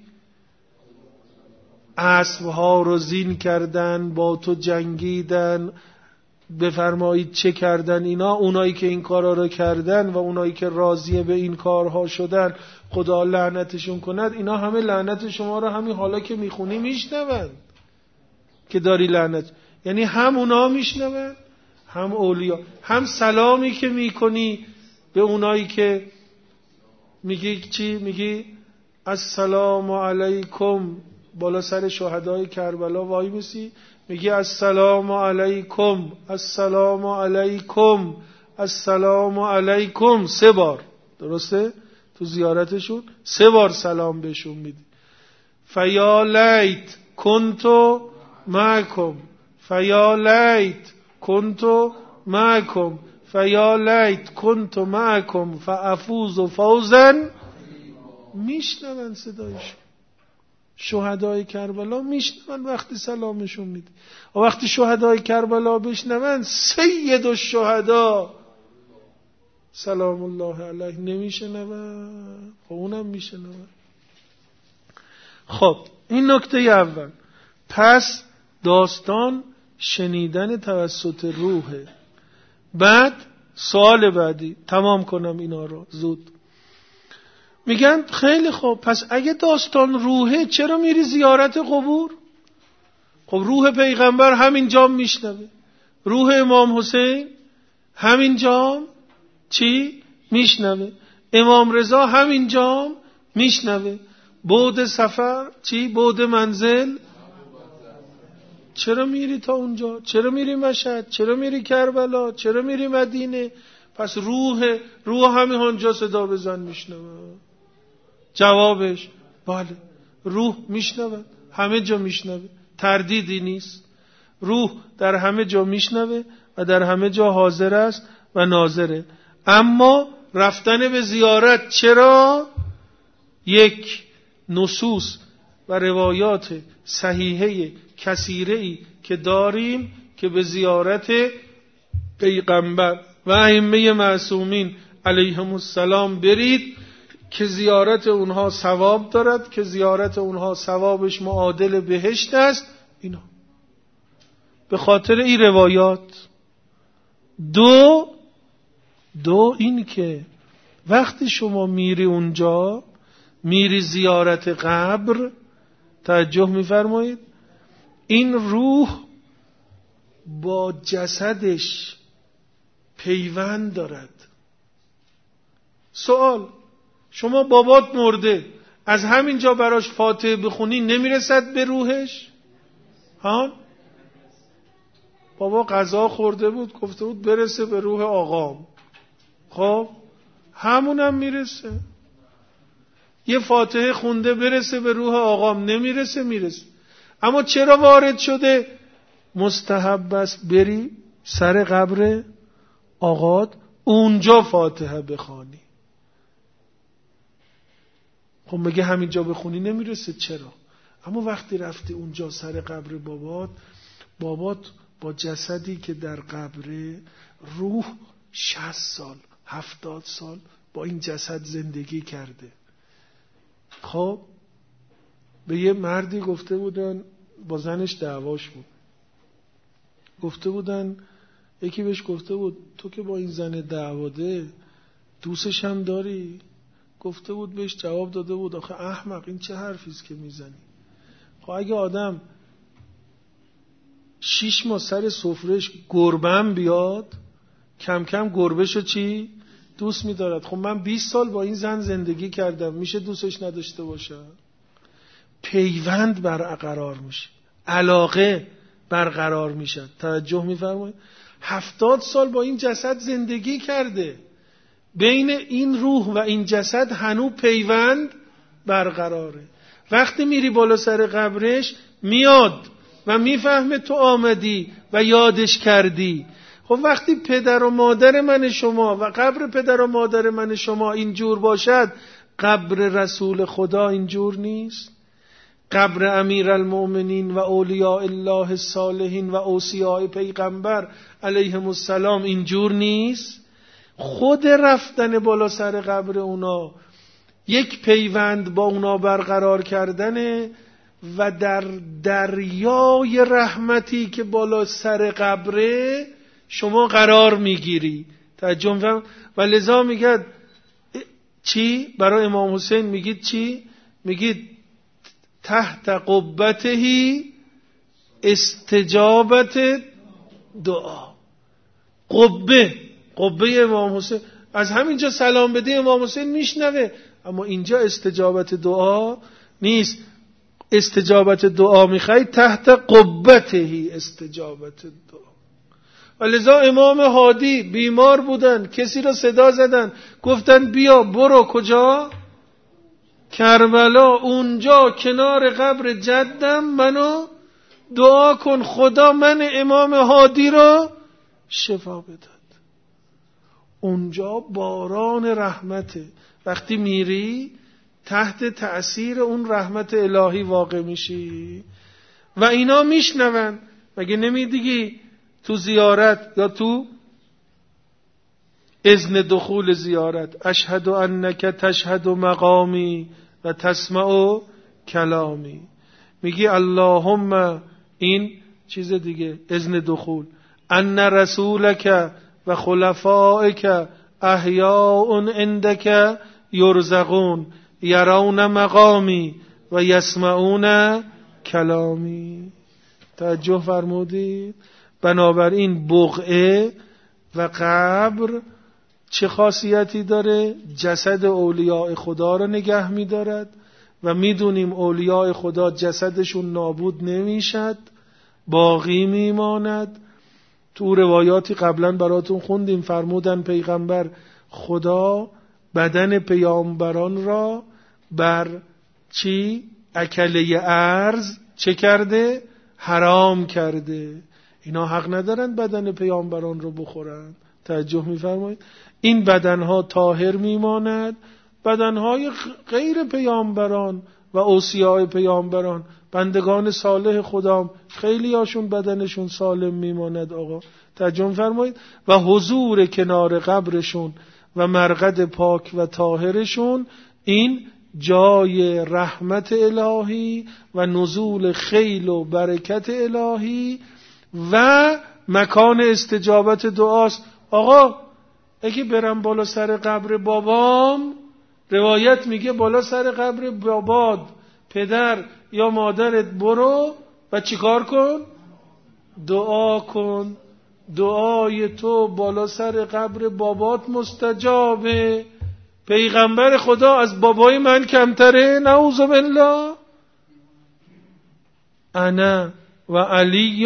اسبها رو زین کردن، با تو جنگیدن، بفرمایید چه کردن اینا. اونایی که این کارا رو کردن و اونایی که راضی به این کارها شدن خدا لعنتشون کند. اینا همه لعنت شما رو همین حالا که میخونی میشنون که داری لعنت. یعنی هم اونا میشنون هم اولیا. هم سلامی که میکنی به اونایی که میگی چی؟ میگی السلام علیکم، بالا سر شهدای کربلا وای میسی میگی السلام علیکم، السلام علیکم، السلام علیکم 3 بار. درسته؟ تو زیارتشون 3 بار سلام بهشون میدی. فیا لیت کنتو معکم، فیا لیت کنتو معکم، فیا لیت کنتو معکم فافوز فوزا. میشنون صدایشون. شهدای کربلا میشنون وقتی سلامشون میده. و وقتی شهدای کربلا بشنون سید الشهدا سلام الله علیه نمیشنون، خب اونم میشنون. خب این نکته اول. پس داستان شنیدن توسط روحه. بعد سوال بعدی، تمام کنم اینا رو زود. میگن خیلی خوب، پس اگه داستان روحه چرا میری زیارت قبور؟ خب روح پیغمبر همینجا میشنوه، روح امام حسین همینجا چی میشنوه، امام رضا همینجا میشنوه. بعد سفر چی؟ بعد منزل. چرا میری تا اونجا؟ چرا میری مشهد؟ چرا میری کربلا؟ چرا میری مدینه؟ پس روح همینجا صدا بزن میشنوه. جوابش بله، روح میشنوه، همه جا میشنوه، تردیدی نیست. روح در همه جا میشنوه و در همه جا حاضر است و ناظره. اما رفتن به زیارت چرا؟ یک، نصوص و روایات صحیحه کثیره‌ای که داریم که به زیارت پیغمبر و ائمه معصومین علیهم السلام برید که زیارت اونها ثواب دارد، که زیارت اونها ثوابش معادل بهشت است. اینا به خاطر این روایات. دو این که وقتی شما میری اونجا، میری زیارت قبر، توجه میفرمایید، این روح با جسدش پیوند دارد. سوال، شما بابات مرده، از همینجا براش فاتحه بخونی نمیرسد به روحش؟ ها؟ بابا غذا خورده بود گفته بود برسه به روح آقام، خب همونم میرسه. یه فاتحه خونده برسه به روح آقام، نمیرسه؟ میرسه. اما چرا وارد شده؟ مستحب است بری سر قبر آقات اونجا فاتحه بخوانی. خب مگه همینجا بخونی نمیرسه؟ چرا؟ اما وقتی رفتی اونجا سر قبر بابات با جسدی که در قبره، روح 60 سال 70 سال با این جسد زندگی کرده. خب به یه مردی گفته بودن، با زنش دعواش بود، گفته بودن، یکی بهش گفته بود تو که با این زن دعواده دوستش هم داری؟ گفته بود، بهش جواب داده بود آخه احمق این چه حرفیست که میزنی؟ خب اگه آدم 6 ماه سر سفرهش گربم بیاد، کم کم گربهشو چی؟ دوست می‌دارد. خب من 20 سال با این زن زندگی کردم، میشه دوستش نداشته باشم؟ پیوند برقرار میشه، علاقه برقرار میشه. توجه می‌فرمایید؟ 70 سال با این جسد زندگی کرده، بین این روح و این جسد هنوز پیوند برقراره. وقتی میری بالا سر قبرش میاد و میفهمه تو آمدی و یادش کردی. خب وقتی پدر و مادر من شما و قبر پدر و مادر من شما اینجور باشد، قبر رسول خدا اینجور نیست؟ قبر امیرالمؤمنین و اولیاء الله الصالحین و اوصیاء پیغمبر علیهم السلام اینجور نیست؟ خود رفتن بالا سر قبر اونا یک پیوند با اونا برقرار کردنه و در دریای رحمتی که بالا سر قبره شما قرار میگیری. توجه می‌فرمایید؟ و لذا میگد چی؟ برای امام حسین میگید چی؟ میگید تحت قبته استجابت دعا. قبه امام حسین، از همینجا سلام بده امام حسین میشنوه، اما اینجا استجابت دعا نیست. استجابت دعا میخوای تحت قبته استجابت دعا. ولذا امام هادی بیمار بودن، کسی را صدا زدن، گفتن بیا برو کجا؟ کربلا، اونجا کنار قبر جدم منو دعا کن خدا من امام هادی را شفا بداد. اونجا باران رحمته. وقتی میری تحت تأثیر اون رحمت الهی واقع میشی و اینا میشنون. مگه نمیدیگی تو زیارت یا تو اذن دخول زیارت اشهد انک تشهد مقامی و تسمع کلامی، میگی اللهم، این چیز دیگه اذن دخول، ان رسولک و خلفائک احیاء عندک یرزقون یرون مقامی و یسمعون کلامی. توجه فرمودید؟ بنابراین بقعه و قبر چه خاصیتی داره؟ جسد اولیاء خدا رو نگه می‌دارد و میدونیم اولیاء خدا جسدشون نابود نمیشد، باقی میماند. تو روایاتی قبلا براتون خوندیم، فرمودن پیغمبر خدا بدن پیامبران را بر چی؟ اکله ارض چه کرده؟ حرام کرده. اینا حق ندارن بدن پیامبران رو بخورن. توجه میفرمایید؟ این بدنها طاهر میماند. بدنهای غیر پیامبران و اوصیاء پیامبران، بندگان صالح خدا، خیلی هاشون بدنشون سالم میماند. آقا توجه میفرمایید؟ و حضور کنار قبرشون و مرقد پاک و طاهرشون، این جای رحمت الهی و نزول خیل و برکت الهی و مکان استجابت دعاست. آقا اگه برم بالا سر قبر بابام، روایت میگه بالا سر قبر باباد، پدر یا مادرت برو و چیکار کن؟ دعا کن. دعای تو بالا سر قبر بابات مستجابه. پیغمبر خدا از بابای من کمتره؟ نعوذ بالله. انا و علی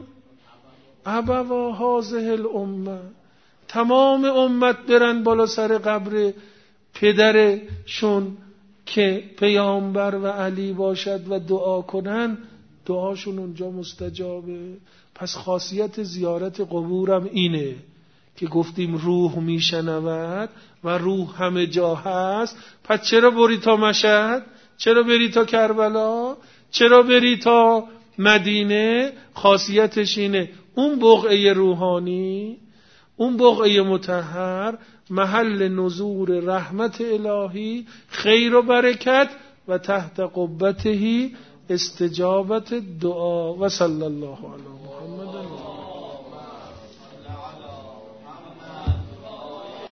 ابوا هذه الامه. تمام امت برن بالا سر قبر پدرشون که پیامبر و علی باشد و دعا کنن، دعاشون اونجا مستجابه. پس خاصیت زیارت قبورم اینه که گفتیم روح میشنود و روح همه جا هست. پس چرا بری تا مشهد؟ چرا بری تا کربلا؟ چرا بری تا مدینه؟ خاصیتش اینه اون بقعه روحانی، اون بقعه مطهر، محل نزول رحمت الهی، خیر و برکت و تحت قبته استجابت دعا. و صلی الله علیه